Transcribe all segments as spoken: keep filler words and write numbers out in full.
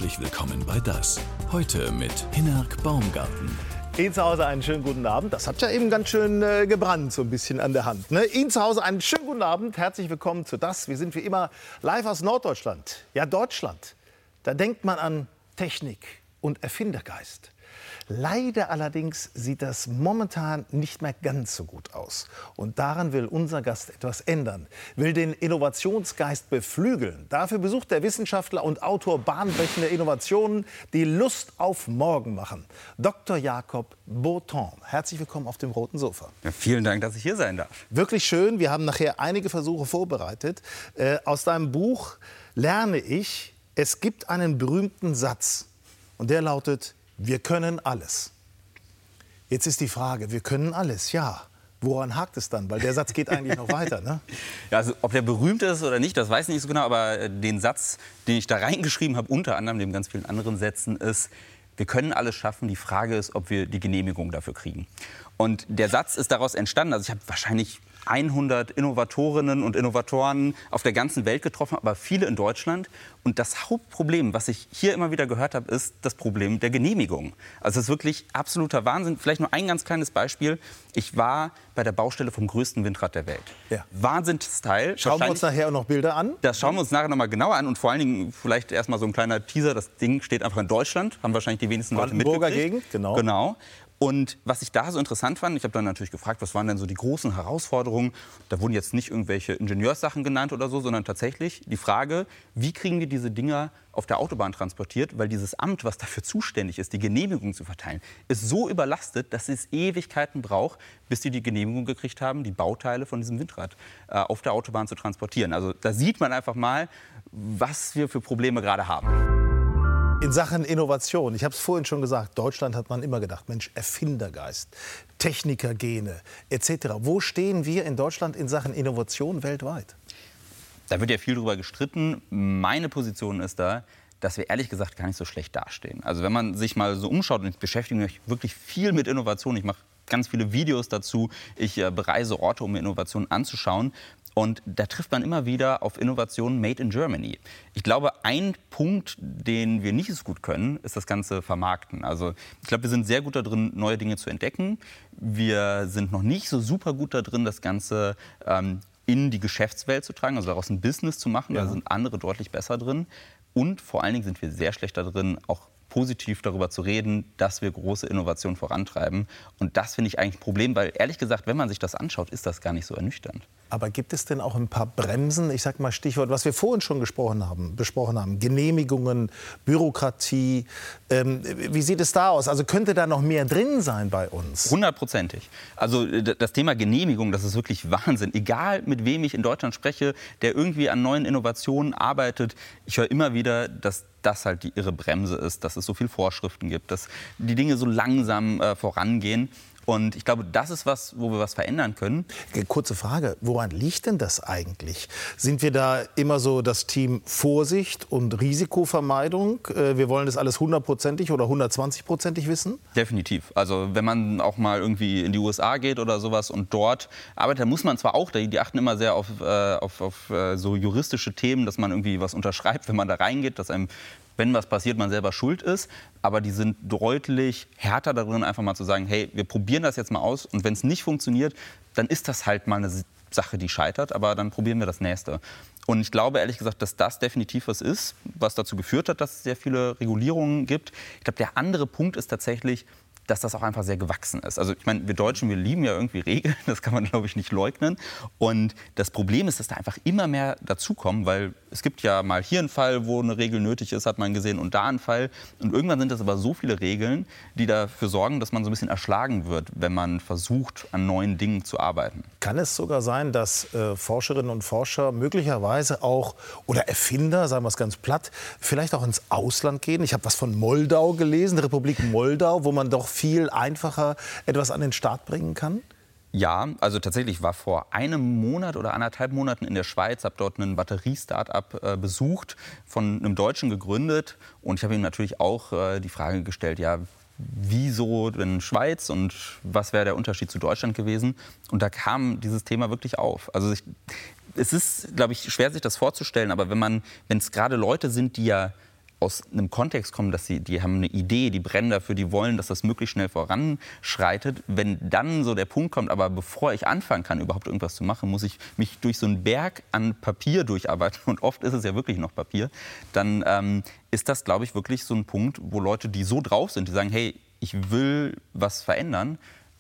Herzlich willkommen bei Das. Heute mit Hinnerk Baumgarten. Ihnen zu Hause einen schönen guten Abend. Das hat ja eben ganz schön äh, gebrannt, so ein bisschen an der Hand. Ne? Ihnen zu Hause einen schönen guten Abend. Herzlich willkommen zu Das. Wir sind wie immer live aus Norddeutschland. Ja, Deutschland. Da denkt man an Technik und Erfindergeist. Leider allerdings sieht das momentan nicht mehr ganz so gut aus. Und daran will unser Gast etwas ändern, will den Innovationsgeist beflügeln. Dafür besucht der Wissenschaftler und Autor bahnbrechender Innovationen, die Lust auf morgen machen. Doktor Jakob Boton, herzlich willkommen auf dem roten Sofa. Ja, vielen Dank, dass ich hier sein darf. Wirklich schön, wir haben nachher einige Versuche vorbereitet. Äh, aus deinem Buch lerne ich, es gibt einen berühmten Satz und der lautet: Wir können alles. Jetzt ist die Frage, wir können alles, ja. Woran hakt es dann? Weil der Satz geht eigentlich noch weiter, ne? Ja, also ob der berühmt ist oder nicht, das weiß ich nicht so genau. Aber den Satz, den ich da reingeschrieben habe, unter anderem neben ganz vielen anderen Sätzen, ist: Wir können alles schaffen. Die Frage ist, ob wir die Genehmigung dafür kriegen. Und der Satz ist daraus entstanden. Also ich habe wahrscheinlich hundert Innovatorinnen und Innovatoren auf der ganzen Welt getroffen, aber viele in Deutschland. Und das Hauptproblem, was ich hier immer wieder gehört habe, ist das Problem der Genehmigung. Also es ist wirklich absoluter Wahnsinn. Vielleicht nur ein ganz kleines Beispiel. Ich war bei der Baustelle vom größten Windrad der Welt. Ja. Wahnsinnsteil. Schauen wir uns nachher auch noch Bilder an. Das schauen wir uns nachher noch mal genauer an. Und vor allen Dingen vielleicht erst mal so ein kleiner Teaser. Das Ding steht einfach in Deutschland. Haben wahrscheinlich die wenigsten Leute mitgekriegt. Brandenburger Gegend, genau. Genau. Und was ich da so interessant fand, ich habe dann natürlich gefragt, was waren denn so die großen Herausforderungen? Da wurden jetzt nicht irgendwelche Ingenieurssachen genannt oder so, sondern tatsächlich die Frage, wie kriegen wir diese Dinger auf der Autobahn transportiert? Weil dieses Amt, was dafür zuständig ist, die Genehmigung zu verteilen, ist so überlastet, dass es Ewigkeiten braucht, bis die die Genehmigung gekriegt haben, die Bauteile von diesem Windrad äh, auf der Autobahn zu transportieren. Also da sieht man einfach mal, was wir für Probleme gerade haben. In Sachen Innovation, ich habe es vorhin schon gesagt, Deutschland hat man immer gedacht, Mensch, Erfindergeist, Technikergene et cetera. Wo stehen wir in Deutschland in Sachen Innovation weltweit? Da wird ja viel drüber gestritten. Meine Position ist da, dass wir ehrlich gesagt gar nicht so schlecht dastehen. Also wenn man sich mal so umschaut, und ich beschäftige mich wirklich viel mit Innovation, ich mache ganz viele Videos dazu, ich äh, bereise Orte, um mir Innovationen anzuschauen. Und da trifft man immer wieder auf Innovationen made in Germany. Ich glaube, ein Punkt, den wir nicht so gut können, ist das ganze Vermarkten. Also ich glaube, wir sind sehr gut darin, neue Dinge zu entdecken. Wir sind noch nicht so super gut darin, das Ganze ähm, in die Geschäftswelt zu tragen, also daraus ein Business zu machen. Ja. Da sind andere deutlich besser drin. Und vor allen Dingen sind wir sehr schlecht darin, auch positiv darüber zu reden, dass wir große Innovationen vorantreiben. Und das finde ich eigentlich ein Problem, weil ehrlich gesagt, wenn man sich das anschaut, ist das gar nicht so ernüchternd. Aber gibt es denn auch ein paar Bremsen? Ich sage mal Stichwort, was wir vorhin schon gesprochen haben, besprochen haben. Genehmigungen, Bürokratie. Ähm, wie sieht es da aus? Also könnte da noch mehr drin sein bei uns? Hundertprozentig. Also das Thema Genehmigung, das ist wirklich Wahnsinn. Egal mit wem ich in Deutschland spreche, der irgendwie an neuen Innovationen arbeitet, ich höre immer wieder, dass das halt die irre Bremse ist, dass es so viele Vorschriften gibt, dass die Dinge so langsam äh, vorangehen. Und ich glaube, das ist was, wo wir was verändern können. Kurze Frage, woran liegt denn das eigentlich? Sind wir da immer so das Team Vorsicht und Risikovermeidung? Wir wollen das alles hundertprozentig oder hundertzwanzigprozentig wissen? Definitiv. Also wenn man auch mal irgendwie in die U S A geht oder sowas und dort arbeitet, dann muss man zwar auch, die achten immer sehr auf, äh, auf, auf äh, so juristische Themen, dass man irgendwie was unterschreibt, wenn man da reingeht, dass einem, wenn was passiert, man selber schuld ist. Aber die sind deutlich härter darin, einfach mal zu sagen, hey, wir probieren das jetzt mal aus. Und wenn es nicht funktioniert, dann ist das halt mal eine Sache, die scheitert. Aber dann probieren wir das Nächste. Und ich glaube, ehrlich gesagt, dass das definitiv was ist, was dazu geführt hat, dass es sehr viele Regulierungen gibt. Ich glaube, der andere Punkt ist tatsächlich, dass das auch einfach sehr gewachsen ist. Also ich meine, wir Deutschen, wir lieben ja irgendwie Regeln, das kann man, glaube ich, nicht leugnen. Und das Problem ist, dass da einfach immer mehr dazukommen, weil es gibt ja mal hier einen Fall, wo eine Regel nötig ist, hat man gesehen, und da einen Fall. Und irgendwann sind das aber so viele Regeln, die dafür sorgen, dass man so ein bisschen erschlagen wird, wenn man versucht, an neuen Dingen zu arbeiten. Kann es sogar sein, dass äh, Forscherinnen und Forscher möglicherweise auch, oder Erfinder, sagen wir es ganz platt, vielleicht auch ins Ausland gehen? Ich habe was von Moldau gelesen, der Republik Moldau, wo man doch viel einfacher etwas an den Start bringen kann? Ja, also tatsächlich war vor einem Monat oder anderthalb Monaten in der Schweiz, habe dort einen Batterie-Start-up äh, besucht, von einem Deutschen gegründet. Und ich habe ihm natürlich auch äh, die Frage gestellt, ja, wieso denn Schweiz und was wäre der Unterschied zu Deutschland gewesen? Und da kam dieses Thema wirklich auf. Also ich, es ist, glaube ich, schwer, sich das vorzustellen, aber wenn man, wenn es gerade Leute sind, die ja aus einem Kontext kommen, dass sie, die haben eine Idee, die brennen dafür, die wollen, dass das möglichst schnell voranschreitet. Wenn dann so der Punkt kommt, aber bevor ich anfangen kann, überhaupt irgendwas zu machen, muss ich mich durch so einen Berg an Papier durcharbeiten. Und oft ist es ja wirklich noch Papier. Dann ähm, ist das, glaube ich, wirklich so ein Punkt, wo Leute, die so drauf sind, die sagen, hey, ich will was verändern,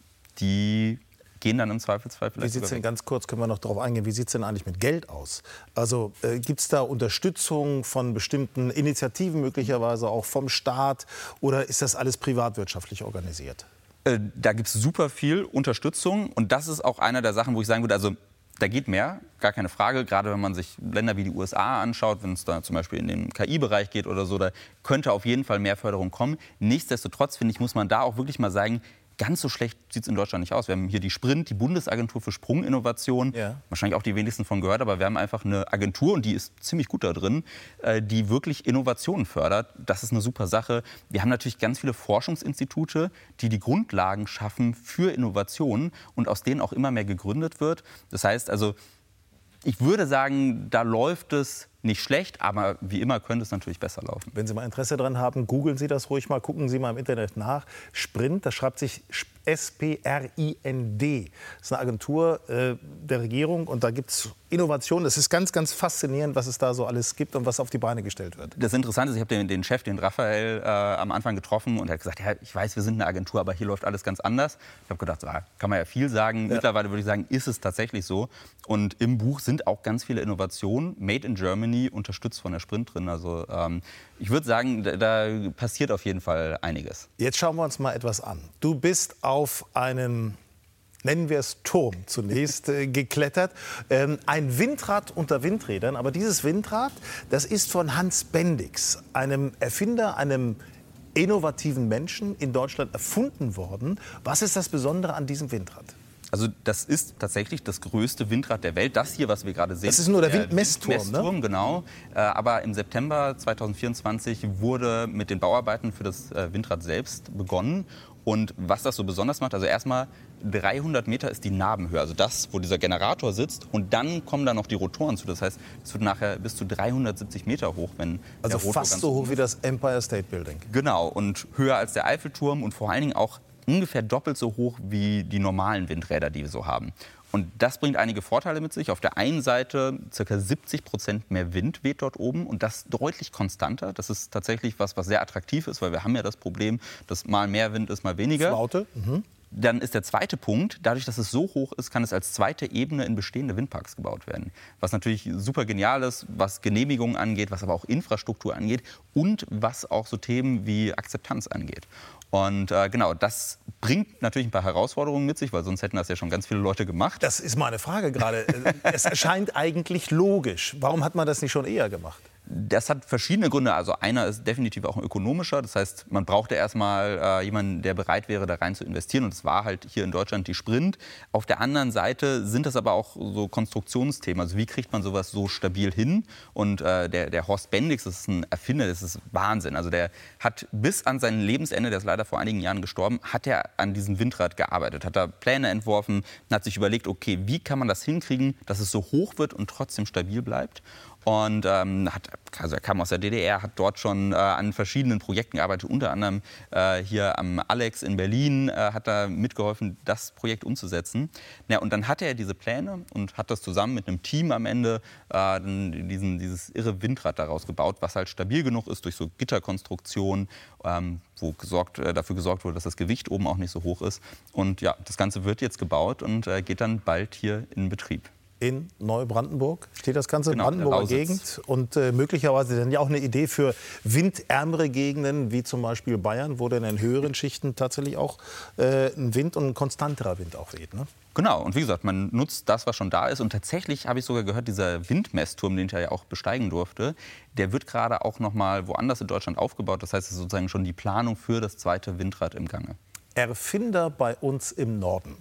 die gehen dann im Zweifelsfall vielleicht. Wie sieht es denn, ganz kurz, können wir noch darauf eingehen, wie sieht es denn eigentlich mit Geld aus? Also äh, gibt es da Unterstützung von bestimmten Initiativen, möglicherweise auch vom Staat, oder ist das alles privatwirtschaftlich organisiert? Äh, da gibt es super viel Unterstützung und das ist auch einer der Sachen, wo ich sagen würde, also da geht mehr, gar keine Frage, gerade wenn man sich Länder wie die U S A anschaut, wenn es da zum Beispiel in den K I-Bereich geht oder so, da könnte auf jeden Fall mehr Förderung kommen. Nichtsdestotrotz, finde ich, muss man da auch wirklich mal sagen, ganz so schlecht sieht es in Deutschland nicht aus. Wir haben hier die Sprint, die Bundesagentur für Sprunginnovation. Ja. Wahrscheinlich auch die wenigsten von gehört, aber wir haben einfach eine Agentur, und die ist ziemlich gut da drin, die wirklich Innovationen fördert. Das ist eine super Sache. Wir haben natürlich ganz viele Forschungsinstitute, die die Grundlagen schaffen für Innovationen und aus denen auch immer mehr gegründet wird. Das heißt also, ich würde sagen, da läuft es nicht schlecht, aber wie immer könnte es natürlich besser laufen. Wenn Sie mal Interesse daran haben, googeln Sie das ruhig mal, gucken Sie mal im Internet nach. Sprint, das schreibt sich S P R I N D. Das ist eine Agentur äh, der Regierung und da gibt es Innovationen. Es ist ganz, ganz faszinierend, was es da so alles gibt und was auf die Beine gestellt wird. Das Interessante ist, ich habe den, den Chef, den Raphael, äh, am Anfang getroffen und er hat gesagt, ja, ich weiß, wir sind eine Agentur, aber hier läuft alles ganz anders. Ich habe gedacht, ah, kann man ja viel sagen. Ja. Mittlerweile würde ich sagen, ist es tatsächlich so. Und im Buch sind auch ganz viele Innovationen, made in Germany, unterstützt von der Sprint drin. Also ähm, ich würde sagen, da, da passiert auf jeden Fall einiges. Jetzt schauen wir uns mal etwas an. Du bist auf einem, nennen wir es Turm zunächst, äh, geklettert. Ähm, ein Windrad unter Windrädern. Aber dieses Windrad, das ist von Hans Bendix, einem Erfinder, einem innovativen Menschen in Deutschland erfunden worden. Was ist das Besondere an diesem Windrad? Also das ist tatsächlich das größte Windrad der Welt. Das hier, was wir gerade sehen. Das ist nur der Windmessturm, Windmessturm, ne? Genau. Aber im September zweitausendvierundzwanzig wurde mit den Bauarbeiten für das Windrad selbst begonnen. Und was das so besonders macht, also erstmal dreihundert Meter ist die Nabenhöhe, also das, wo dieser Generator sitzt. Und dann kommen da noch die Rotoren zu. Das heißt, es wird nachher bis zu dreihundertsiebzig Meter hoch, wenn also der Rotor fast so hoch wie das Empire State Building. Genau, und höher als der Eiffelturm und vor allen Dingen auch ungefähr doppelt so hoch wie die normalen Windräder, die wir so haben. Und das bringt einige Vorteile mit sich. Auf der einen Seite ca. siebzig Prozent mehr Wind weht dort oben und das deutlich konstanter. Das ist tatsächlich was, was sehr attraktiv ist, weil wir haben ja das Problem, dass mal mehr Wind ist, mal weniger. Flaute. Mhm. Dann ist der zweite Punkt, dadurch, dass es so hoch ist, kann es als zweite Ebene in bestehende Windparks gebaut werden. Was natürlich super genial ist, was Genehmigungen angeht, was aber auch Infrastruktur angeht und was auch so Themen wie Akzeptanz angeht. Und äh, genau, das bringt natürlich ein paar Herausforderungen mit sich, weil sonst hätten das ja schon ganz viele Leute gemacht. Das ist meine Frage gerade. Es erscheint eigentlich logisch. Warum hat man das nicht schon eher gemacht? Das hat verschiedene Gründe. Also einer ist definitiv auch ein ökonomischer. Das heißt, man brauchte erstmal äh, jemanden, der bereit wäre, da rein zu investieren. Und das war halt hier in Deutschland die Sprint. Auf der anderen Seite sind das aber auch so Konstruktionsthemen. Also wie kriegt man sowas so stabil hin? Und äh, der, der Horst Bendix, das ist ein Erfinder, das ist Wahnsinn. Also der hat bis an sein Lebensende, der ist leider vor einigen Jahren gestorben, hat er an diesem Windrad gearbeitet. Hat da Pläne entworfen, hat sich überlegt, okay, wie kann man das hinkriegen, dass es so hoch wird und trotzdem stabil bleibt. Und ähm, hat, also er kam aus der D D R, hat dort schon äh, an verschiedenen Projekten gearbeitet, unter anderem äh, hier am Alex in Berlin, äh, hat da mitgeholfen, das Projekt umzusetzen. Ja, und dann hatte er diese Pläne und hat das zusammen mit einem Team am Ende äh, diesen, dieses irre Windrad daraus gebaut, was halt stabil genug ist durch so Gitterkonstruktion, ähm, wo gesorgt, äh, dafür gesorgt wurde, dass das Gewicht oben auch nicht so hoch ist. Und ja, das Ganze wird jetzt gebaut und äh, geht dann bald hier in Betrieb. In Neubrandenburg steht das Ganze, genau, Brandenburger Gegend. Und äh, möglicherweise dann ja auch eine Idee für windärmere Gegenden, wie zum Beispiel Bayern, wo dann in höheren Schichten tatsächlich auch äh, ein Wind und ein konstanterer Wind auch weht. Ne? Genau, und wie gesagt, man nutzt das, was schon da ist. Und tatsächlich habe ich sogar gehört, dieser Windmessturm, den ich ja auch besteigen durfte, der wird gerade auch noch mal woanders in Deutschland aufgebaut. Das heißt, es ist sozusagen schon die Planung für das zweite Windrad im Gange. Erfinder bei uns im Norden.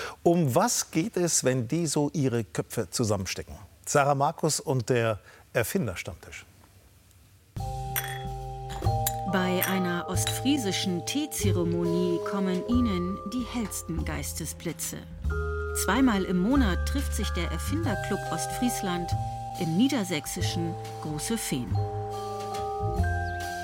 Um was geht es, wenn die so ihre Köpfe zusammenstecken? Sarah Markus und der Erfinderstammtisch. Bei einer ostfriesischen Teezeremonie kommen ihnen die hellsten Geistesblitze. Zweimal im Monat trifft sich der Erfinderclub Ostfriesland im niedersächsischen Große Fehn.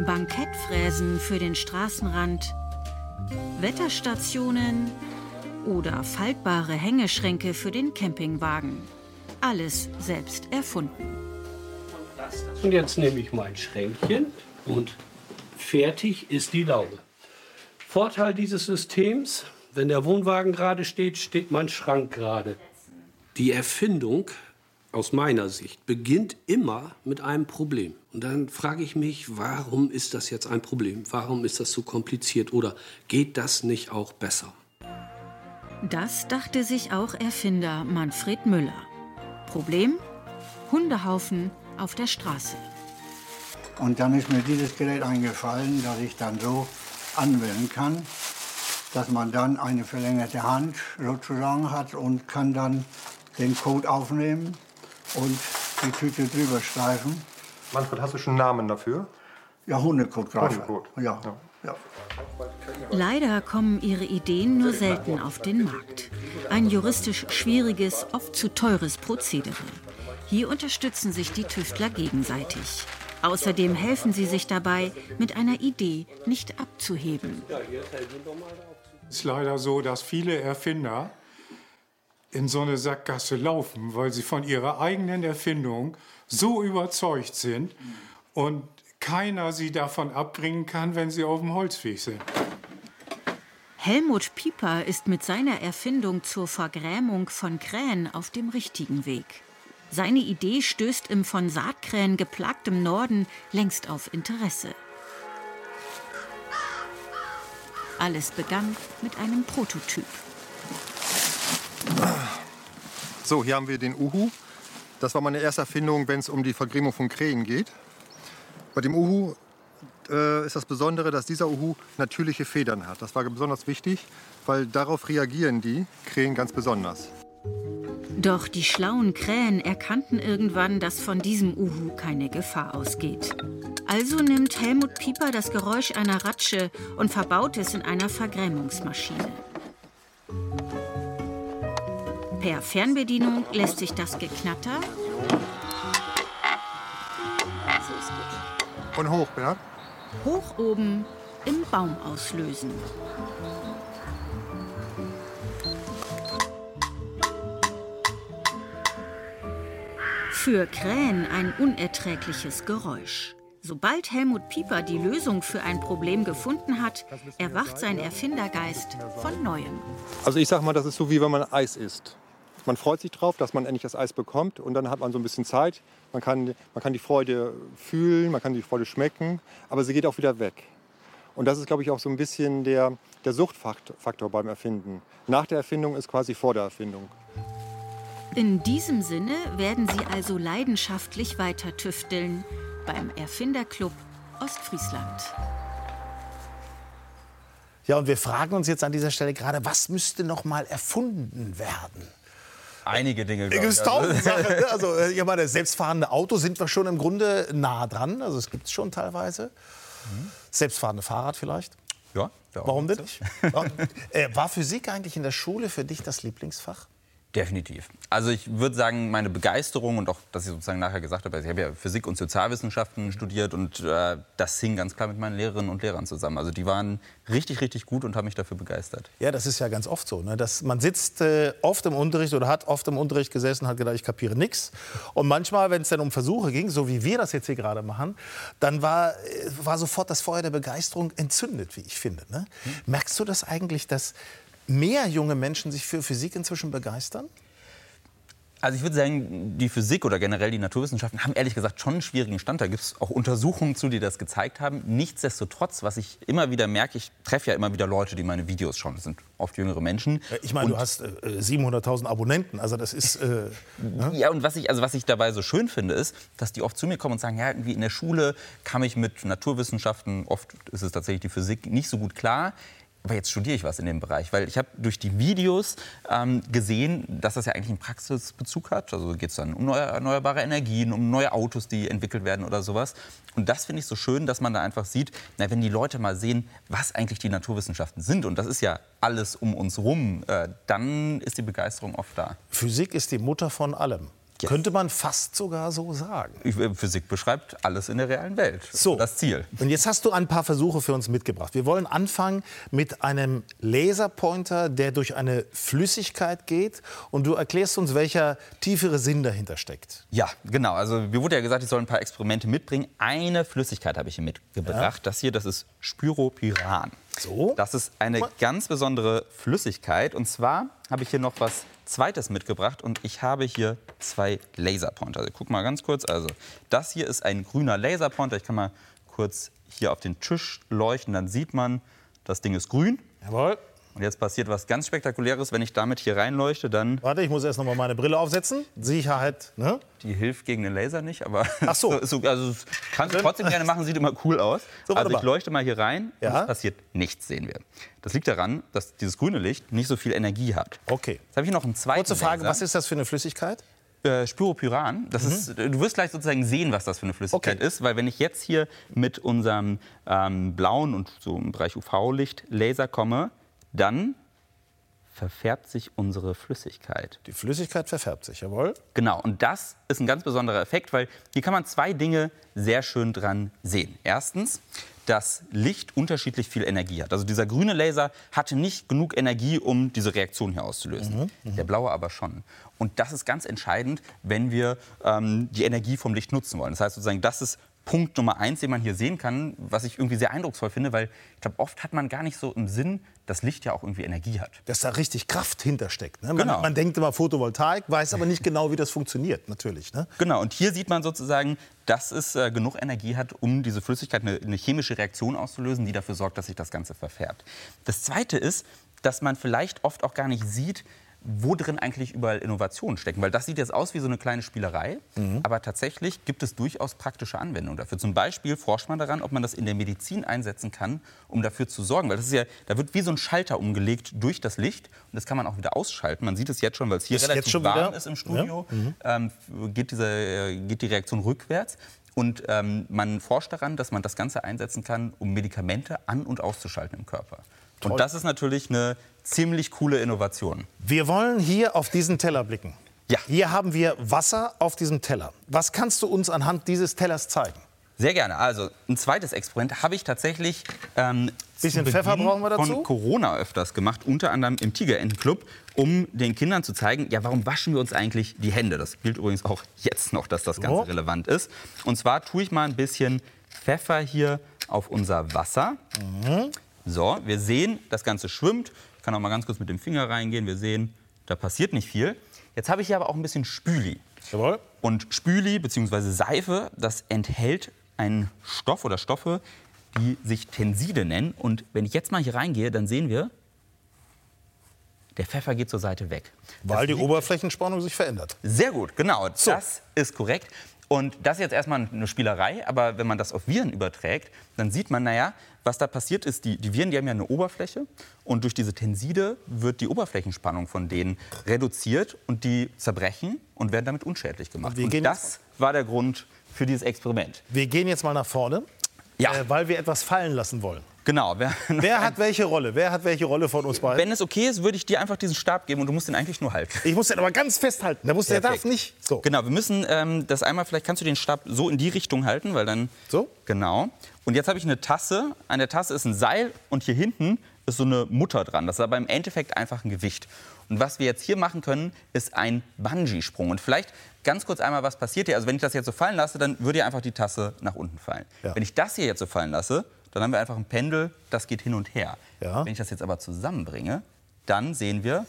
Bankettfräsen für den Straßenrand, Wetterstationen oder faltbare Hängeschränke für den Campingwagen. Alles selbst erfunden. Und jetzt nehme ich mein Schränkchen und fertig ist die Laube. Vorteil dieses Systems, wenn der Wohnwagen gerade steht, steht mein Schrank gerade. Die Erfindung, aus meiner Sicht, beginnt immer mit einem Problem. Und dann frage ich mich, warum ist das jetzt ein Problem? Warum ist das so kompliziert? Oder geht das nicht auch besser? Das dachte sich auch Erfinder Manfred Müller. Problem? Hundehaufen auf der Straße. Und dann ist mir dieses Gerät eingefallen, das ich dann so anwenden kann, dass man dann eine verlängerte Hand sozusagen hat und kann dann den Code aufnehmen und die Tüte drüber streifen. Manfred, hast du schon einen Namen dafür? Ja, Hundekotgreifer. Hundekot. Ja, ja. Leider kommen ihre Ideen nur selten auf den Markt. Ein juristisch schwieriges, oft zu teures Prozedere. Hier unterstützen sich die Tüftler gegenseitig. Außerdem helfen sie sich dabei, mit einer Idee nicht abzuheben. Es ist leider so, dass viele Erfinder in so eine Sackgasse laufen, weil sie von ihrer eigenen Erfindung so überzeugt sind und keiner sie davon abbringen kann, wenn sie auf dem Holzweg sind. Helmut Pieper ist mit seiner Erfindung zur Vergrämung von Krähen auf dem richtigen Weg. Seine Idee stößt im von Saatkrähen geplagtem Norden längst auf Interesse. Alles begann mit einem Prototyp. So, hier haben wir den Uhu. Das war meine erste Erfindung, wenn es um die Vergrämung von Krähen geht. Bei dem Uhu äh, ist das Besondere, dass dieser Uhu natürliche Federn hat. Das war besonders wichtig, weil darauf reagieren die Krähen ganz besonders. Doch die schlauen Krähen erkannten irgendwann, dass von diesem Uhu keine Gefahr ausgeht. Also nimmt Helmut Pieper das Geräusch einer Ratsche und verbaut es in einer Vergrämungsmaschine. Per Fernbedienung lässt sich das Geknatter Und hoch, Bernhard. hoch oben im Baum auslösen. Für Krähen ein unerträgliches Geräusch. Sobald Helmut Pieper die Lösung für ein Problem gefunden hat, erwacht sein Erfindergeist von Neuem. Also ich sag mal, das ist so, wie wenn man Eis isst. Man freut sich drauf, dass man endlich das Eis bekommt und dann hat man so ein bisschen Zeit. Man kann, man kann die Freude fühlen, man kann die Freude schmecken, aber sie geht auch wieder weg. Und das ist, glaube ich, auch so ein bisschen der, der Suchtfaktor beim Erfinden. Nach der Erfindung ist quasi vor der Erfindung. In diesem Sinne werden sie also leidenschaftlich weiter tüfteln beim Erfinderclub Ostfriesland. Ja, und wir fragen uns jetzt an dieser Stelle gerade, was müsste noch mal erfunden werden? Einige Dinge, Es glaube gibt ich. tausend Sachen. Ne? Also, ich meine, selbstfahrende Autos sind wir schon im Grunde nah dran. Also, es gibt es schon teilweise. Mhm. Selbstfahrende Fahrrad vielleicht. Ja, ja, Warum denn nicht? äh, war Physik eigentlich in der Schule für dich das Lieblingsfach? Definitiv. Also ich würde sagen, meine Begeisterung und auch, dass ich sozusagen nachher gesagt habe, ich habe ja Physik und Sozialwissenschaften studiert und äh, das hing ganz klar mit meinen Lehrerinnen und Lehrern zusammen. Also die waren richtig, richtig gut und haben mich dafür begeistert. Ja, das ist ja ganz oft so. Ne? Dass man sitzt äh, oft im Unterricht oder hat oft im Unterricht gesessen und hat gedacht, ich kapiere nichts. Und manchmal, wenn es dann um Versuche ging, so wie wir das jetzt hier gerade machen, dann war, äh, war sofort das Feuer der Begeisterung entzündet, wie ich finde. Ne? Hm. Merkst du das eigentlich, dass mehr junge Menschen sich für Physik inzwischen begeistern? Also ich würde sagen, die Physik oder generell die Naturwissenschaften haben ehrlich gesagt schon einen schwierigen Stand. Da gibt es auch Untersuchungen zu, die das gezeigt haben. Nichtsdestotrotz, was ich immer wieder merke, ich treffe ja immer wieder Leute, die meine Videos schauen. Das sind oft jüngere Menschen. Ich meine, du hast äh, siebenhunderttausend Abonnenten, also das ist... Äh, ne? Ja, und was ich, also was ich dabei so schön finde, ist, dass die oft zu mir kommen und sagen, ja, irgendwie in der Schule kam ich mit Naturwissenschaften, oft ist es tatsächlich die Physik, nicht so gut klar. Aber jetzt studiere ich was in dem Bereich, weil ich habe durch die Videos ähm, gesehen, dass das ja eigentlich einen Praxisbezug hat. Also geht es dann um neue, erneuerbare Energien, um neue Autos, die entwickelt werden oder sowas. Und das finde ich so schön, dass man da einfach sieht, na, wenn die Leute mal sehen, was eigentlich die Naturwissenschaften sind, und das ist ja alles um uns rum, äh, dann ist die Begeisterung oft da. Physik ist die Mutter von allem. Yes. Könnte man fast sogar so sagen. Physik beschreibt alles in der realen Welt. So, das Ziel. Und jetzt hast du ein paar Versuche für uns mitgebracht. Wir wollen anfangen mit einem Laserpointer, der durch eine Flüssigkeit geht. Und du erklärst uns, welcher tiefere Sinn dahinter steckt. Ja, genau. Also mir wurde ja gesagt, ich soll ein paar Experimente mitbringen. Eine Flüssigkeit habe ich hier mitgebracht. Ja. Das hier, das ist Spiropyran. So. Das ist eine ganz besondere Flüssigkeit. Und zwar habe ich hier noch was Zweites mitgebracht und ich habe hier zwei Laserpointer. Also, guck mal ganz kurz. Also, das hier ist ein grüner Laserpointer. Ich kann mal kurz hier auf den Tisch leuchten. Dann sieht man, das Ding ist grün. Jawohl. Und jetzt passiert was ganz Spektakuläres. Wenn ich damit hier reinleuchte, dann... Warte, ich muss erst noch mal meine Brille aufsetzen. Sicherheit, ne? Die hilft gegen den Laser nicht, aber... Ach so. so also, kannst du trotzdem gerne machen, sieht immer cool aus. So, also ich mal. leuchte mal hier rein ja? und es passiert nichts, sehen wir. Das liegt daran, dass dieses grüne Licht nicht so viel Energie hat. Okay. Jetzt habe ich hier noch einen zweiten Kurze Frage, Laser. was ist das für eine Flüssigkeit? Äh, Spiropyran. Das mhm. ist, du wirst gleich sozusagen sehen, was das für eine Flüssigkeit okay. ist. Weil wenn ich jetzt hier mit unserem ähm, blauen und so im Bereich U V-Licht Laser komme, dann verfärbt sich unsere Flüssigkeit. Die Flüssigkeit verfärbt sich, jawohl. Genau, und das ist ein ganz besonderer Effekt, weil hier kann man zwei Dinge sehr schön dran sehen. Erstens, dass Licht unterschiedlich viel Energie hat. Also dieser grüne Laser hatte nicht genug Energie, um diese Reaktion hier auszulösen. Mhm, Der blaue aber schon. Und das ist ganz entscheidend, wenn wir ähm, die Energie vom Licht nutzen wollen. Das heißt sozusagen, das ist Punkt Nummer eins, den man hier sehen kann, was ich irgendwie sehr eindrucksvoll finde, weil ich glaube, oft hat man gar nicht so im Sinn, dass Licht ja auch irgendwie Energie hat. Dass da richtig Kraft hintersteckt. Ne? Man, Genau. man denkt immer Photovoltaik, weiß aber nicht genau, wie das funktioniert, natürlich. Ne? Genau, und hier sieht man sozusagen, dass es äh, genug Energie hat, um diese Flüssigkeit, eine, eine chemische Reaktion auszulösen, die dafür sorgt, dass sich das Ganze verfärbt. Das Zweite ist, dass man vielleicht oft auch gar nicht sieht, wo drin eigentlich überall Innovationen stecken. Weil das sieht jetzt aus wie so eine kleine Spielerei, mhm. aber tatsächlich gibt es durchaus praktische Anwendungen dafür. Zum Beispiel forscht man daran, ob man das in der Medizin einsetzen kann, um dafür zu sorgen. Weil das ist ja, da wird wie so ein Schalter umgelegt durch das Licht und das kann man auch wieder ausschalten. Man sieht es jetzt schon, weil es hier ist relativ warm wieder? ist im Studio, ja. mhm. ähm, geht, diese, geht die Reaktion rückwärts. Und ähm, man forscht daran, dass man das Ganze einsetzen kann, um Medikamente an- und auszuschalten im Körper. Toll. Und das ist natürlich eine ziemlich coole Innovation. Wir wollen hier auf diesen Teller blicken. Ja. Hier haben wir Wasser auf diesem Teller. Was kannst du uns anhand dieses Tellers zeigen? Sehr gerne. Also ein zweites Experiment habe ich tatsächlich ähm, bisschen Pfeffer brauchen wir dazu? Von Corona öfters gemacht, unter anderem im Tigerentenclub, um den Kindern zu zeigen, ja, warum waschen wir uns eigentlich die Hände? Das gilt übrigens auch jetzt noch, dass das Ganze oh. relevant ist. Und zwar tue ich mal ein bisschen Pfeffer hier auf unser Wasser. Mhm. So, wir sehen, das Ganze schwimmt. Ich kann auch mal ganz kurz mit dem Finger reingehen. Wir sehen, da passiert nicht viel. Jetzt habe ich hier aber auch ein bisschen Spüli. Jawohl. Und Spüli bzw. Seife, das enthält einen Stoff oder Stoffe, die sich Tenside nennen. Und wenn ich jetzt mal hier reingehe, dann sehen wir, der Pfeffer geht zur Seite weg. Weil das die Oberflächenspannung sich verändert. Sehr gut, genau. So. Das ist korrekt. Und das ist jetzt erstmal eine Spielerei, aber wenn man das auf Viren überträgt, dann sieht man, naja, was da passiert ist, die, die Viren, die haben ja eine Oberfläche und durch diese Tenside wird die Oberflächenspannung von denen reduziert und die zerbrechen und werden damit unschädlich gemacht. Und, und das war der Grund für dieses Experiment. Wir gehen jetzt mal nach vorne, ja. äh, weil wir etwas fallen lassen wollen. Genau. Wer, Wer hat welche Rolle? Wer hat welche Rolle von uns beiden? Wenn es okay ist, würde ich dir einfach diesen Stab geben und du musst den eigentlich nur halten. Ich muss den aber ganz festhalten. Der, muss, der darf nicht. So. Genau, wir müssen ähm, das einmal, vielleicht kannst du den Stab so in die Richtung halten, weil dann... So? Genau. Und jetzt habe ich eine Tasse. An der Tasse ist ein Seil und hier hinten ist so eine Mutter dran. Das ist aber im Endeffekt einfach ein Gewicht. Und was wir jetzt hier machen können, ist ein Bungee-Sprung. Und vielleicht ganz kurz einmal, was passiert hier. Also wenn ich das jetzt so fallen lasse, dann würde ja einfach die Tasse nach unten fallen. Ja. Wenn ich das hier jetzt so fallen lasse, dann haben wir einfach ein Pendel, das geht hin und her. Ja. Wenn ich das jetzt aber zusammenbringe, dann sehen wir,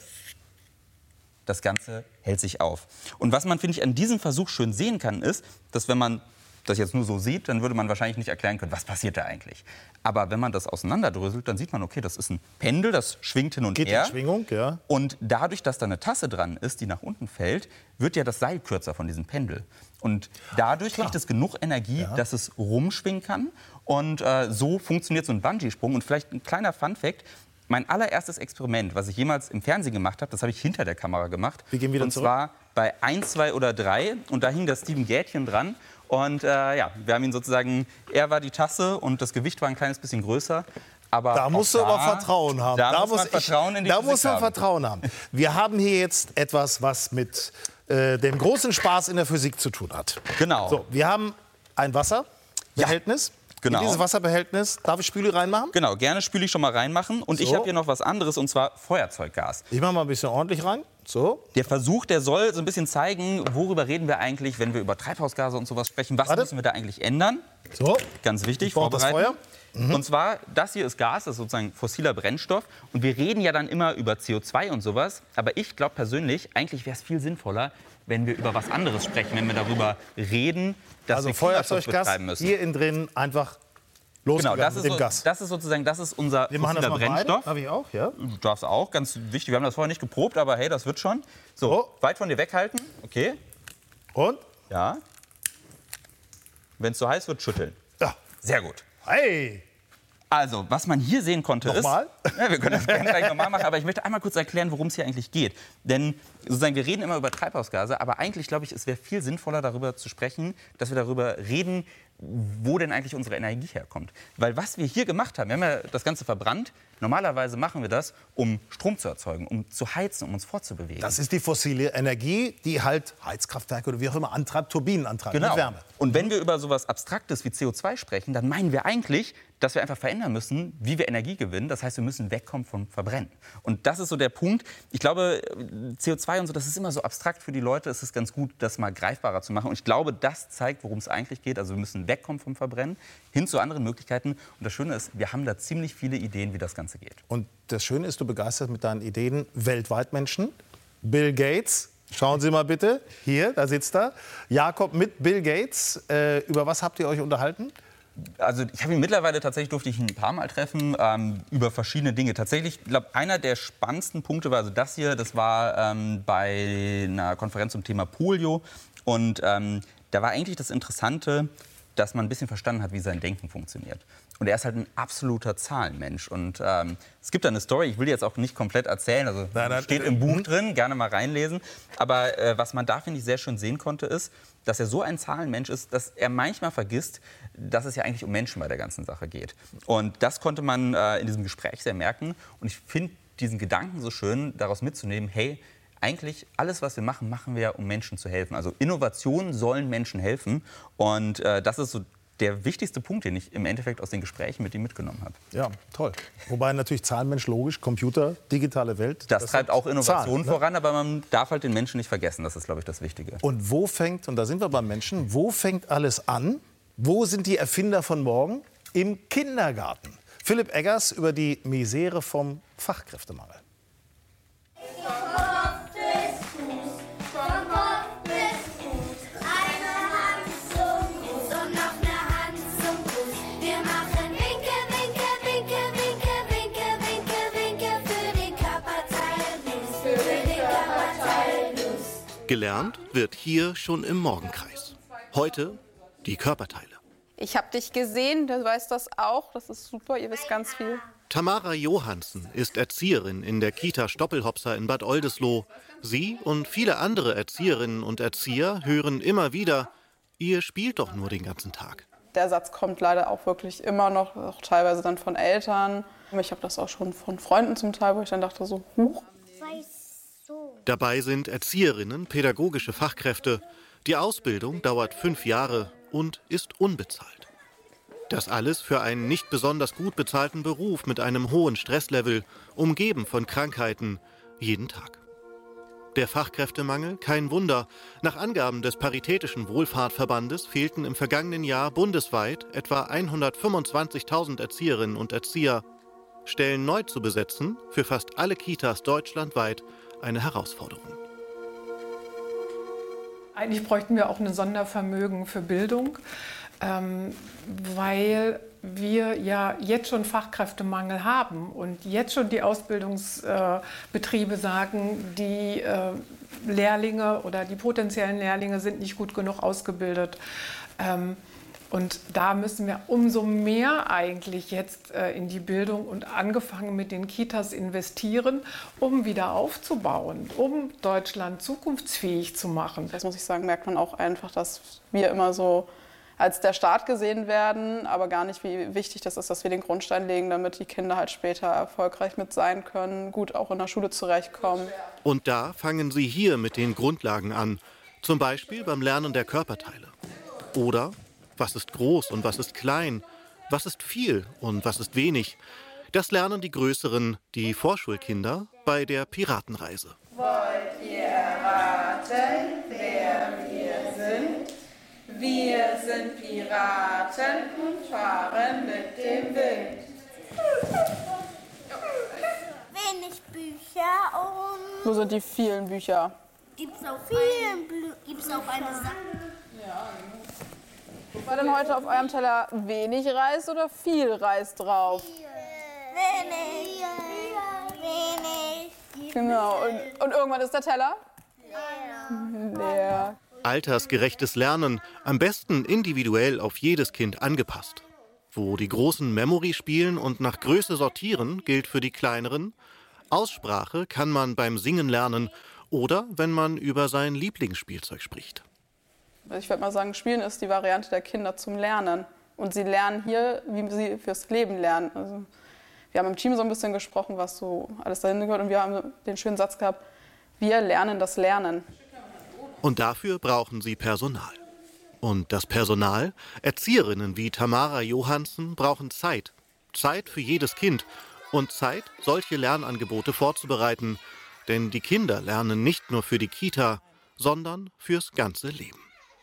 das Ganze hält sich auf. Und was man, finde ich, an diesem Versuch schön sehen kann, ist, dass wenn man das jetzt nur so sieht, dann würde man wahrscheinlich nicht erklären können, was passiert da eigentlich. Aber wenn man das auseinanderdröselt, dann sieht man, okay, das ist ein Pendel, das schwingt hin und Geht her. in Schwingung, ja. Und dadurch, dass da eine Tasse dran ist, die nach unten fällt, wird ja das Seil kürzer von diesem Pendel. Und dadurch kriegt es genug Energie, Ja. dass es rumschwingen kann. Und äh, so funktioniert so ein Bungee-Sprung. Und vielleicht ein kleiner Fun-Fact: Mein allererstes Experiment, was ich jemals im Fernsehen gemacht habe, das habe ich hinter der Kamera gemacht. Wir gehen wieder und zurück. zwar bei eins, zwei oder drei. Und da hing der Steven Gätchen dran. Und äh, ja, wir haben ihn sozusagen, er war die Tasse und das Gewicht war ein kleines bisschen größer. Aber Da musst du da, aber Vertrauen haben. Da, Da muss man muss ich- Vertrauen in die Da Physik muss man haben. Vertrauen haben. Wir haben hier jetzt etwas, was mit äh, dem großen Spaß in der Physik zu tun hat. Genau. So, wir haben ein Wasserbehältnis. Genau. In dieses Wasserbehältnis, darf ich Spüli reinmachen? Genau, gerne Spüli schon mal reinmachen. Und So. ich habe hier noch was anderes, und zwar Feuerzeuggas. Ich mache mal ein bisschen ordentlich rein. So. Der Versuch, der soll so ein bisschen zeigen, worüber reden wir eigentlich, wenn wir über Treibhausgase und sowas sprechen. Was Warte. müssen wir da eigentlich ändern? So. Ganz wichtig, Ich brauche das vorbereiten. Feuer. Mhm. Und zwar, das hier ist Gas, das ist sozusagen fossiler Brennstoff. Und wir reden ja dann immer über C O zwei und sowas. Aber ich glaube persönlich, eigentlich wäre es viel sinnvoller, wenn wir über was anderes sprechen, wenn wir darüber reden, dass Also wir Klimaschutz Feuerzeuggas betreiben müssen. hier innen drin einfach Genau, losgegangen das mit ist, dem so, Gas. das ist sozusagen, das ist unser Wir machen das fossiler mal beide. Brennstoff. Darf ich auch, ja? Du darfst auch, ganz wichtig. Wir haben das vorher nicht geprobt, aber hey, das wird schon. So, Oh. weit von dir weghalten. Okay, Und? ja. Wenn es so heiß wird, schütteln. Ja. Sehr gut. Hey! Also, was man hier sehen konnte Nochmal? ist... Ja, wir können das gerne gleich nochmal machen, aber ich möchte einmal kurz erklären, worum es hier eigentlich geht. Denn sozusagen, wir reden immer über Treibhausgase, aber eigentlich, glaube ich, es wäre viel sinnvoller, darüber zu sprechen, dass wir darüber reden, wo denn eigentlich unsere Energie herkommt. Weil was wir hier gemacht haben, wir haben ja das Ganze verbrannt. Normalerweise machen wir das, um Strom zu erzeugen, um zu heizen, um uns fortzubewegen. Das ist die fossile Energie, die halt Heizkraftwerke oder wie auch immer antreibt, Turbinen antreibt Genau. mit Wärme. Und wenn wir über sowas Abstraktes wie C O zwei sprechen, dann meinen wir eigentlich, dass wir einfach verändern müssen, wie wir Energie gewinnen. Das heißt, wir müssen wegkommen vom Verbrennen. Und das ist so der Punkt. Ich glaube, C O zwei und so, das ist immer so abstrakt für die Leute. Es ist ganz gut, das mal greifbarer zu machen. Und ich glaube, das zeigt, worum es eigentlich geht. Also wir müssen wegkommen vom Verbrennen, hin zu anderen Möglichkeiten. Und das Schöne ist, wir haben da ziemlich viele Ideen, wie das Ganze geht. Und das Schöne ist, du begeisterst mit deinen Ideen weltweit Menschen. Bill Gates, schauen Sie mal bitte, hier, da sitzt er. Jakob mit Bill Gates. Äh, über was habt ihr euch unterhalten? Also ich habe ihn mittlerweile, tatsächlich durfte ich ihn ein paar Mal treffen, ähm, über verschiedene Dinge. Tatsächlich, ich glaube, einer der spannendsten Punkte war also das hier, das war ähm, bei einer Konferenz zum Thema Polio. Und ähm, da war eigentlich das Interessante, dass man ein bisschen verstanden hat, wie sein Denken funktioniert. Und er ist halt ein absoluter Zahlenmensch. Und ähm, es gibt da eine Story, ich will die jetzt auch nicht komplett erzählen, also Nein, nein, steht im Buch drin, gerne mal reinlesen. Aber äh, was man da, finde ich, sehr schön sehen konnte, ist, dass er so ein Zahlenmensch ist, dass er manchmal vergisst, dass es ja eigentlich um Menschen bei der ganzen Sache geht. Und das konnte man äh, in diesem Gespräch sehr merken. Und ich finde diesen Gedanken so schön, daraus mitzunehmen, hey, eigentlich alles, was wir machen, machen wir, um Menschen zu helfen. Also Innovationen sollen Menschen helfen. Und äh, das ist so der wichtigste Punkt, den ich im Endeffekt aus den Gesprächen mit ihm mitgenommen habe. Ja, toll. Wobei natürlich Zahlenmensch, logisch, Computer, digitale Welt. Das, das treibt auch Innovationen Zahlen, ne? voran, aber man darf halt den Menschen nicht vergessen. Das ist, glaube ich, das Wichtige. Und wo fängt, und da sind wir beim Menschen, wo fängt alles an? Wo sind die Erfinder von morgen? Im Kindergarten. Philipp Eggers über die Misere vom Fachkräftemangel. Gelernt wird hier schon im Morgenkreis. Heute die Körperteile. Ich habe dich gesehen, du weißt das auch. Das ist super, ihr wisst ganz viel. Tamara Johansen ist Erzieherin in der Kita Stoppelhopser in Bad Oldesloe. Sie und viele andere Erzieherinnen und Erzieher hören immer wieder, ihr spielt doch nur den ganzen Tag. Der Satz kommt leider auch wirklich immer noch, auch teilweise dann von Eltern. Ich habe das auch schon von Freunden zum Teil, wo ich dann dachte so, huch. Dabei sind Erzieherinnen pädagogische Fachkräfte. Die Ausbildung dauert fünf Jahre und ist unbezahlt. Das alles für einen nicht besonders gut bezahlten Beruf mit einem hohen Stresslevel, umgeben von Krankheiten, jeden Tag. Der Fachkräftemangel, kein Wunder. Nach Angaben des Paritätischen Wohlfahrtverbandes fehlten im vergangenen Jahr bundesweit etwa hundertfünfundzwanzigtausend Erzieherinnen und Erzieher. Stellen neu zu besetzen, für fast alle Kitas deutschlandweit eine Herausforderung. Eigentlich bräuchten wir auch ein Sondervermögen für Bildung, ähm, weil wir ja jetzt schon Fachkräftemangel haben und jetzt schon die Ausbildungsbetriebe äh, sagen, die äh, Lehrlinge oder die potenziellen Lehrlinge sind nicht gut genug ausgebildet. Ähm, Und da müssen wir umso mehr eigentlich jetzt äh, in die Bildung und angefangen mit den Kitas investieren, um wieder aufzubauen, um Deutschland zukunftsfähig zu machen. Das muss ich sagen, merkt man auch einfach, dass wir immer so als der Start gesehen werden, aber gar nicht, wie wichtig das ist, dass wir den Grundstein legen, damit die Kinder halt später erfolgreich mit sein können, gut auch in der Schule zurechtkommen. Und da fangen sie hier mit den Grundlagen an, zum Beispiel beim Lernen der Körperteile. Oder was ist groß und was ist klein, was ist viel und was ist wenig. Das lernen die Größeren, die Vorschulkinder, bei der Piratenreise. Wollt ihr raten, wer wir sind? Wir sind Piraten und fahren mit dem Wind. Wenig Bücher und... Wo sind die vielen Bücher? Gibt's auch, vielen gibt's auch eine Sache? Ja. War denn heute auf eurem Teller wenig Reis oder viel Reis drauf? Wenig. Wenig. Genau. Und, und irgendwann ist der Teller? Leer. Altersgerechtes Lernen, am besten individuell auf jedes Kind angepasst. Wo die Großen Memory spielen und nach Größe sortieren, gilt für die Kleineren. Aussprache kann man beim Singen lernen oder wenn man über sein Lieblingsspielzeug spricht. Ich würde mal sagen, Spielen ist die Variante der Kinder zum Lernen. Und sie lernen hier, wie sie fürs Leben lernen. Also, wir haben im Team so ein bisschen gesprochen, was so alles dahin gehört. Und wir haben den schönen Satz gehabt, wir lernen das Lernen. Und dafür brauchen sie Personal. Und das Personal, Erzieherinnen wie Tamara Johansen, brauchen Zeit. Zeit für jedes Kind. Und Zeit, solche Lernangebote vorzubereiten. Denn die Kinder lernen nicht nur für die Kita, sondern fürs ganze Leben.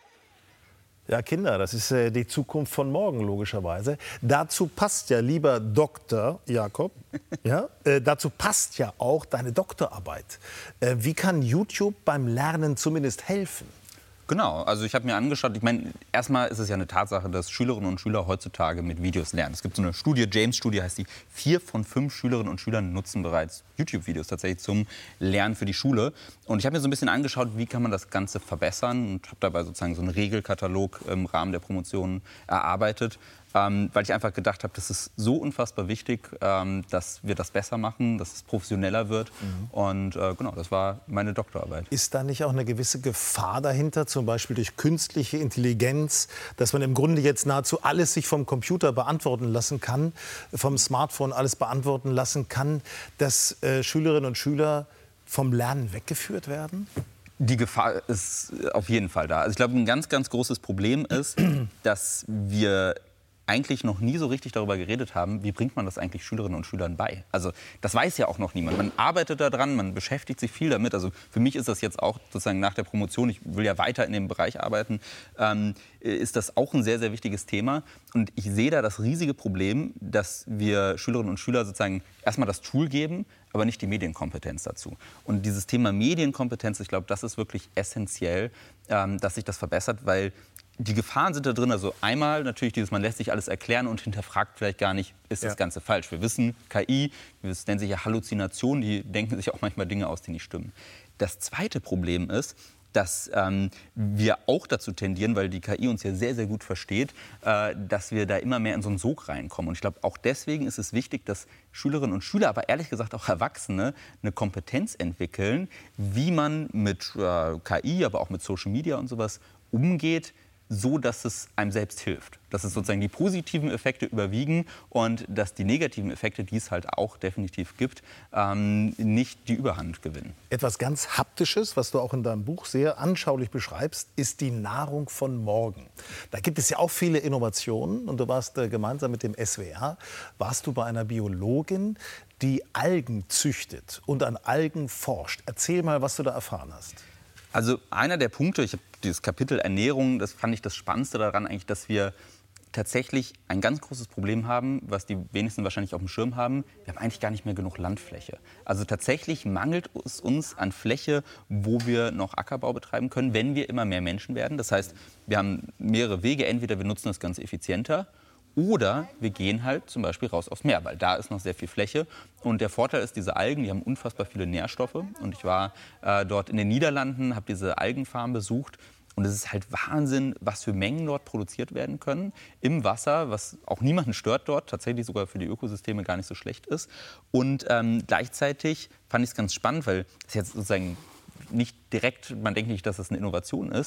Ja, Kinder, das ist äh, die Zukunft von morgen, logischerweise. Dazu passt ja, lieber Doktor Jakob, ja, äh, dazu passt ja auch deine Doktorarbeit. Äh, wie kann YouTube beim Lernen zumindest helfen? Genau, also ich habe mir angeschaut, ich meine, erstmal ist es ja eine Tatsache, dass Schülerinnen und Schüler heutzutage mit Videos lernen. Es gibt so eine Studie, James-Studie heißt die, vier von fünf Schülerinnen und Schülern nutzen bereits YouTube-Videos tatsächlich zum Lernen für die Schule. Und ich habe mir so ein bisschen angeschaut, wie kann man das Ganze verbessern und habe dabei sozusagen so einen Regelkatalog im Rahmen der Promotion erarbeitet. Ähm, weil ich einfach gedacht habe, das ist so unfassbar wichtig, ähm, dass wir das besser machen, dass es professioneller wird. Mhm. Und äh, genau, das war meine Doktorarbeit. Ist da nicht auch eine gewisse Gefahr dahinter, zum Beispiel durch künstliche Intelligenz, dass man im Grunde jetzt nahezu alles sich vom Computer beantworten lassen kann, vom Smartphone alles beantworten lassen kann, dass äh, Schülerinnen und Schüler vom Lernen weggeführt werden? Die Gefahr ist auf jeden Fall da. Also ich glaube, ein ganz, ganz großes Problem ist, dass wir eigentlich noch nie so richtig darüber geredet haben, wie bringt man das eigentlich Schülerinnen und Schülern bei. Also das weiß ja auch noch niemand. Man arbeitet daran, man beschäftigt sich viel damit. Also für mich ist das jetzt auch sozusagen nach der Promotion, ich will ja weiter in dem Bereich arbeiten, ähm, ist das auch ein sehr, sehr wichtiges Thema. Und ich sehe da das riesige Problem, dass wir Schülerinnen und Schüler sozusagen erstmal das Tool geben, aber nicht die Medienkompetenz dazu. Und dieses Thema Medienkompetenz, ich glaube, das ist wirklich essentiell, ähm, dass sich das verbessert, weil die Gefahren sind da drin, also einmal natürlich dieses, man lässt sich alles erklären und hinterfragt vielleicht gar nicht, ist das ja. Ganze falsch. Wir wissen, K I, das nennt sich ja Halluzination, die denken sich auch manchmal Dinge aus, die nicht stimmen. Das zweite Problem ist, dass ähm, wir auch dazu tendieren, weil die K I uns ja sehr, sehr gut versteht, äh, dass wir da immer mehr in so einen Sog reinkommen. Und ich glaube, auch deswegen ist es wichtig, dass Schülerinnen und Schüler, aber ehrlich gesagt auch Erwachsene, eine Kompetenz entwickeln, wie man mit äh, K I, aber auch mit Social Media und sowas umgeht, so dass es einem selbst hilft. Dass es sozusagen die positiven Effekte überwiegen und dass die negativen Effekte, die es halt auch definitiv gibt, ähm, nicht die Überhand gewinnen. Etwas ganz Haptisches, was du auch in deinem Buch sehr anschaulich beschreibst, ist die Nahrung von morgen. Da gibt es ja auch viele Innovationen und du warst äh, gemeinsam mit dem S W R, warst du bei einer Biologin, die Algen züchtet und an Algen forscht. Erzähl mal, was du da erfahren hast. Also einer der Punkte, ich habe dieses Kapitel Ernährung, das fand ich das Spannendste daran eigentlich, dass wir tatsächlich ein ganz großes Problem haben, was die wenigsten wahrscheinlich auf dem Schirm haben. Wir haben eigentlich gar nicht mehr genug Landfläche. Also tatsächlich mangelt es uns an Fläche, wo wir noch Ackerbau betreiben können, wenn wir immer mehr Menschen werden. Das heißt, wir haben mehrere Wege. Entweder wir nutzen das Ganze effizienter oder wir gehen halt zum Beispiel raus aufs Meer, weil da ist noch sehr viel Fläche. Und der Vorteil ist, diese Algen, die haben unfassbar viele Nährstoffe. Und ich war äh, dort in den Niederlanden, habe diese Algenfarm besucht. Und es ist halt Wahnsinn, was für Mengen dort produziert werden können im Wasser, was auch niemanden stört dort, tatsächlich sogar für die Ökosysteme gar nicht so schlecht ist. Und ähm, gleichzeitig fand ich es ganz spannend, weil es jetzt sozusagen nicht direkt, man denkt nicht, dass es eine Innovation ist,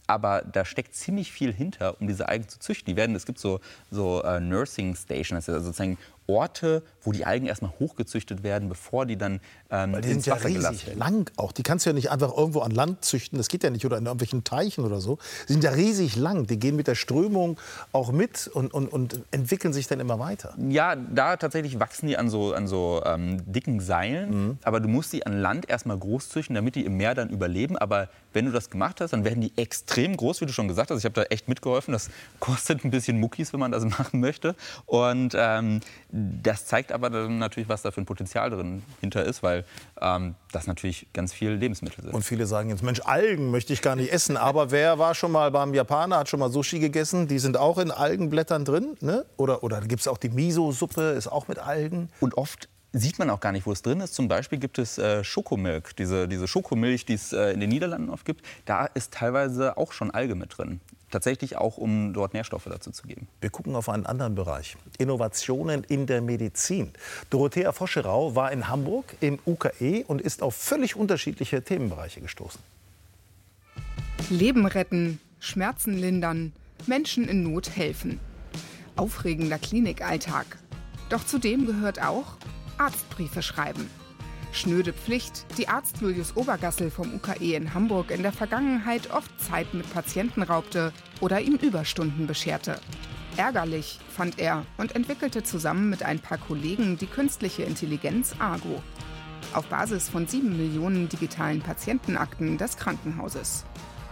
aber da steckt ziemlich viel hinter, um diese Algen zu züchten. Die werden, es gibt so, so uh, Nursing Stations, also sozusagen Orte, wo die Algen erstmal hochgezüchtet werden, bevor die dann ähm, Weil die sind ja riesig lang auch. Die kannst du ja nicht einfach irgendwo an Land züchten. Das geht ja nicht. Oder in irgendwelchen Teichen oder so. Die sind ja riesig lang. Die gehen mit der Strömung auch mit und, und, und entwickeln sich dann immer weiter. Ja, da tatsächlich wachsen die an so, an so ähm, dicken Seilen. Mhm. Aber du musst die an Land erstmal groß züchten, damit die im Meer dann überleben. Aber wenn du das gemacht hast, dann werden die extrem groß, wie du schon gesagt hast. Ich habe da echt mitgeholfen. Das kostet ein bisschen Muckis, wenn man das machen möchte. Und ähm, das zeigt aber dann natürlich, was da für ein Potenzial drin hinter ist, weil ähm, das natürlich ganz viele Lebensmittel sind. Und viele sagen jetzt, Mensch, Algen möchte ich gar nicht essen. Aber wer war schon mal beim Japaner, hat schon mal Sushi gegessen? Die sind auch in Algenblättern drin, ne? Oder, oder gibt es auch die Miso-Suppe, ist auch mit Algen. Und oft sieht man auch gar nicht, wo es drin ist. Zum Beispiel gibt es äh, Schokomilch, diese, diese Schokomilch, die es äh, in den Niederlanden oft gibt. Da ist teilweise auch schon Alge mit drin. Tatsächlich auch, um dort Nährstoffe dazu zu geben. Wir gucken auf einen anderen Bereich. Innovationen in der Medizin. Dorothea Voscherau war in Hamburg im U K E und ist auf völlig unterschiedliche Themenbereiche gestoßen. Leben retten, Schmerzen lindern, Menschen in Not helfen. Aufregender Klinikalltag. Doch zudem gehört auch Arztbriefe schreiben. Schnöde Pflicht, die Arzt Julius Obergassel vom U K E in Hamburg in der Vergangenheit oft Zeit mit Patienten raubte oder ihm Überstunden bescherte. Ärgerlich, fand er und entwickelte zusammen mit ein paar Kollegen die künstliche Intelligenz Argo. Auf Basis von sieben Millionen digitalen Patientenakten des Krankenhauses.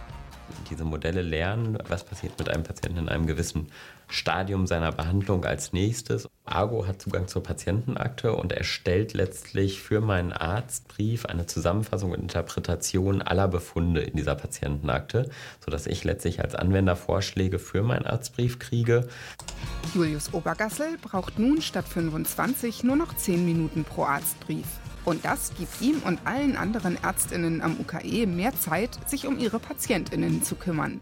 Diese Modelle lernen, was passiert mit einem Patienten in einem gewissen Stadium seiner Behandlung als nächstes. Argo hat Zugang zur Patientenakte und erstellt letztlich für meinen Arztbrief eine Zusammenfassung und Interpretation aller Befunde in dieser Patientenakte, sodass ich letztlich als Anwender Vorschläge für meinen Arztbrief kriege. Julius Obergassel braucht nun statt fünfundzwanzig nur noch zehn Minuten pro Arztbrief. Und das gibt ihm und allen anderen ÄrztInnen am U K E mehr Zeit, sich um ihre PatientInnen zu kümmern.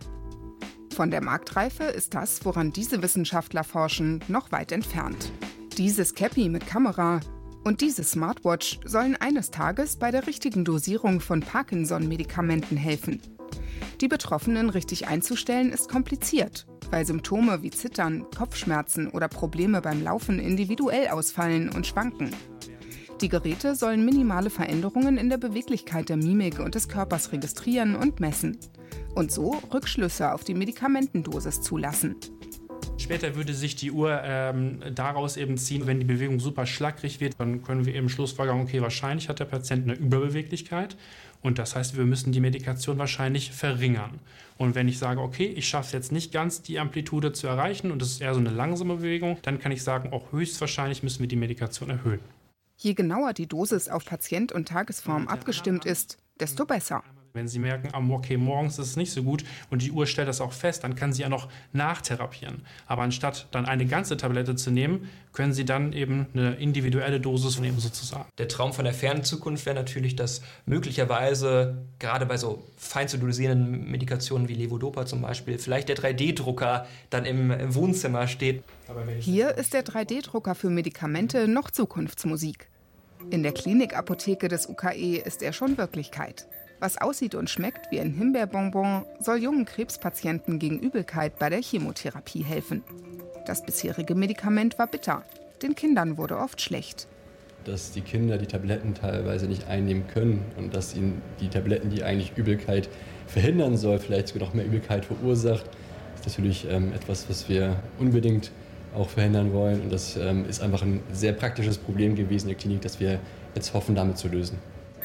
Von der Marktreife ist das, woran diese Wissenschaftler forschen, noch weit entfernt. Dieses Cappy mit Kamera und diese Smartwatch sollen eines Tages bei der richtigen Dosierung von Parkinson-Medikamenten helfen. Die Betroffenen richtig einzustellen ist kompliziert, weil Symptome wie Zittern, Kopfschmerzen oder Probleme beim Laufen individuell ausfallen und schwanken. Die Geräte sollen minimale Veränderungen in der Beweglichkeit der Mimik und des Körpers registrieren und messen. Und so Rückschlüsse auf die Medikamentendosis zulassen. Später würde sich die Uhr ähm, daraus eben ziehen, wenn die Bewegung super schlackrig wird, dann können wir eben schlussfolgern, okay, wahrscheinlich hat der Patient eine Überbeweglichkeit. Und das heißt, wir müssen die Medikation wahrscheinlich verringern. Und wenn ich sage, okay, ich schaffe es jetzt nicht ganz, die Amplitude zu erreichen und es ist eher so eine langsame Bewegung, dann kann ich sagen, auch höchstwahrscheinlich müssen wir die Medikation erhöhen. Je genauer die Dosis auf Patient und Tagesform abgestimmt ist, desto besser. Wenn Sie merken, okay, morgens ist es nicht so gut und die Uhr stellt das auch fest, dann kann sie ja noch nachtherapieren. Aber anstatt dann eine ganze Tablette zu nehmen, können Sie dann eben eine individuelle Dosis nehmen sozusagen. Der Traum von der fernen Zukunft wäre natürlich, dass möglicherweise gerade bei so fein zu dosierenden Medikationen wie Levodopa zum Beispiel vielleicht der drei D Drucker dann im, im Wohnzimmer steht. Hier ist der drei D Drucker für Medikamente noch Zukunftsmusik. In der Klinikapotheke des U K E ist er schon Wirklichkeit. Was aussieht und schmeckt wie ein Himbeerbonbon, soll jungen Krebspatienten gegen Übelkeit bei der Chemotherapie helfen. Das bisherige Medikament war bitter. Den Kindern wurde oft schlecht. Dass die Kinder die Tabletten teilweise nicht einnehmen können und dass ihnen die Tabletten, die eigentlich Übelkeit verhindern soll, vielleicht sogar noch mehr Übelkeit verursacht, ist natürlich ähm, etwas, was wir unbedingt auch verhindern wollen. Und das ähm, ist einfach ein sehr praktisches Problem gewesen in der Klinik, das wir jetzt hoffen, damit zu lösen.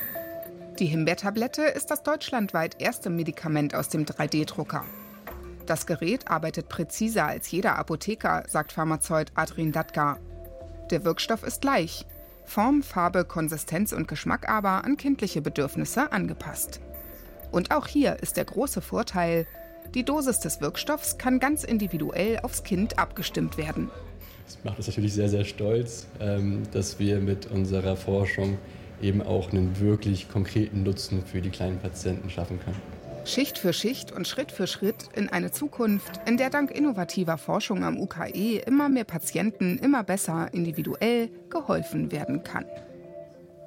Die Himbeertablette ist das deutschlandweit erste Medikament aus dem drei D Drucker. Das Gerät arbeitet präziser als jeder Apotheker, sagt Pharmazeut Adrian Datka. Der Wirkstoff ist gleich. Form, Farbe, Konsistenz und Geschmack aber an kindliche Bedürfnisse angepasst. Und auch hier ist der große Vorteil, die Dosis des Wirkstoffs kann ganz individuell aufs Kind abgestimmt werden. Das macht uns natürlich sehr, sehr stolz, dass wir mit unserer Forschung eben auch einen wirklich konkreten Nutzen für die kleinen Patienten schaffen können. Schicht für Schicht und Schritt für Schritt in eine Zukunft, in der dank innovativer Forschung am U K E immer mehr Patienten immer besser individuell geholfen werden kann.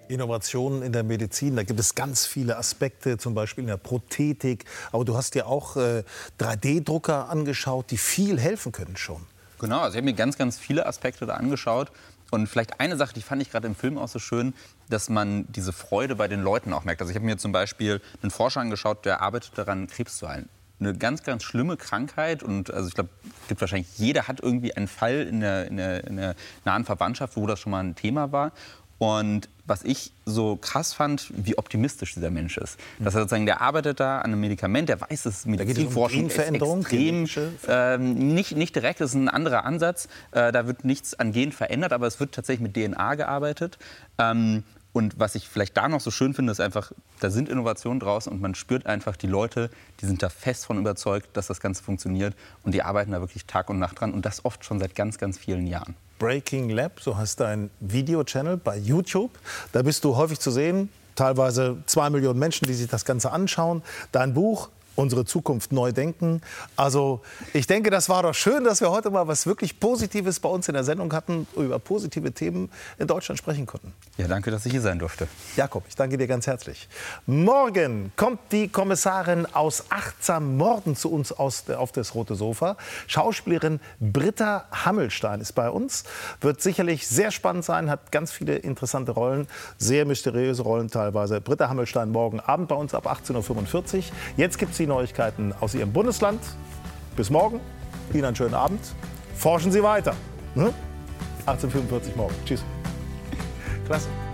Innovationen in der Medizin, da gibt es ganz viele Aspekte, zum Beispiel in der Prothetik. Aber du hast dir auch äh, drei D Drucker angeschaut, die viel helfen können schon. Genau, also ich habe mir ganz, ganz viele Aspekte da angeschaut. Und vielleicht eine Sache, die fand ich gerade im Film auch so schön, dass man diese Freude bei den Leuten auch merkt. Also ich habe mir zum Beispiel einen Forscher angeschaut, der arbeitet daran, Krebs zu heilen. Eine ganz, ganz schlimme Krankheit. Und also ich glaube, gibt wahrscheinlich jeder hat irgendwie einen Fall in der, in, der, in der nahen Verwandtschaft, wo das schon mal ein Thema war. Und was ich so krass fand, wie optimistisch dieser Mensch ist. Dass er sozusagen, der arbeitet da an einem Medikament, der weiß, es ist Medizinforschung, ist extrem, äh, nicht, nicht direkt, das ist ein anderer Ansatz. Äh, da wird nichts an Gen verändert, aber es wird tatsächlich mit D N A gearbeitet. Ähm, Und was ich vielleicht da noch so schön finde, ist einfach, da sind Innovationen draußen und man spürt einfach, die Leute, die sind da fest von überzeugt, dass das Ganze funktioniert und die arbeiten da wirklich Tag und Nacht dran und das oft schon seit ganz, ganz vielen Jahren. Breaking Lab, so heißt dein Video-Channel bei YouTube. Da bist du häufig zu sehen, teilweise zwei Millionen Menschen, die sich das Ganze anschauen. Dein Buch, Unsere Zukunft neu denken. Also ich denke, das war doch schön, dass wir heute mal was wirklich Positives bei uns in der Sendung hatten, über positive Themen in Deutschland sprechen konnten. Ja, danke, dass ich hier sein durfte. Jakob, ich danke dir ganz herzlich. Morgen kommt die Kommissarin aus Achtsam Morden zu uns aus, auf das rote Sofa. Schauspielerin Britta Hammelstein ist bei uns. Wird sicherlich sehr spannend sein, hat ganz viele interessante Rollen, sehr mysteriöse Rollen teilweise. Britta Hammelstein morgen Abend bei uns ab achtzehn Uhr fünfundvierzig. Jetzt gibt es die Neuigkeiten aus Ihrem Bundesland. Bis morgen. Ihnen einen schönen Abend. Forschen Sie weiter. Ne? achtzehn Uhr fünfundvierzig morgen. Tschüss. Klasse.